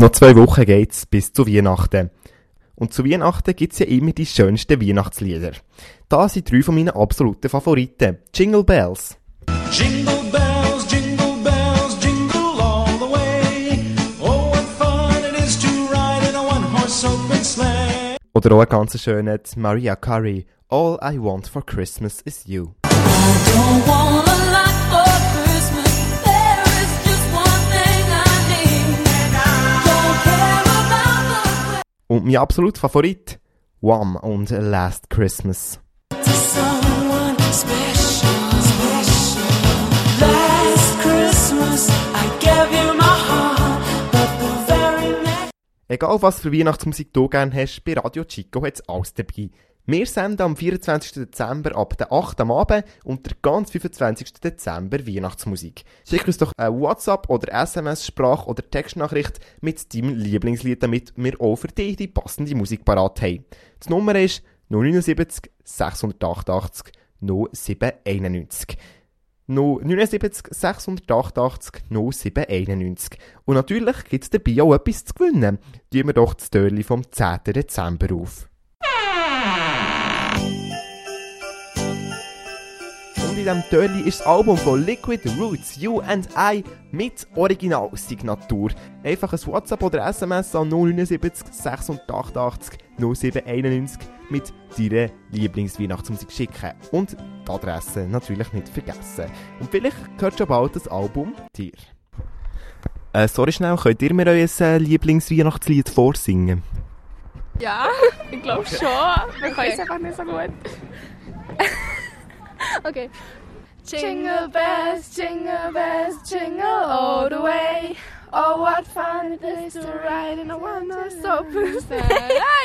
Noch 2 Wochen geht's bis zu Weihnachten. Und zu Weihnachten gibt's ja immer die schönsten Weihnachtslieder. Da sind 3 von meinen absoluten Favoriten. Jingle Bells. Jingle bells, jingle all the way. Oh, what fun it is to ride in a one-horse open sleigh. Oder auch ein ganz schöner Mariah Carey. All I want for Christmas is you. I don't want a lot for Christmas. There is just one thing I need. And I don't care about the Und mein absoluter Favorit, Wham und Last Christmas. to someone special. Last Christmas I gave you my heart, but the very next. Egal was für Weihnachtsmusik du gerne hast, bei Radio Chico hat's alles dabei. Wir senden am 24. Dezember ab der 8. am Abend und der ganz 25. Dezember Weihnachtsmusik. Schick uns doch eine WhatsApp- oder SMS-Sprach- oder Textnachricht mit deinem Lieblingslied, damit wir auch für dich die passende Musik parat haben. Die Nummer ist 079 688 0791. 079 688 0791. Und natürlich gibt es dabei auch etwas zu gewinnen. Tun wir doch das Türchen vom 10. Dezember auf. Und in diesem Türchen ist das Album von Liquid Roots, You and I, mit Originalsignatur. Einfach ein WhatsApp oder SMS an 079 688 0791 mit deiner Lieblingsweihnachtsmusik schicken. Und die Adresse natürlich nicht vergessen. Und vielleicht gehört schon bald das Album dir. Sorry schnell, könnt ihr mir euer Lieblingsweihnachtslied vorsingen? Ja, ich glaube schon. Wir können es einfach nicht so gut. Okay. Jingle bells, jingle all the way. Oh, what fun it is to ride in a one-horse open sleigh.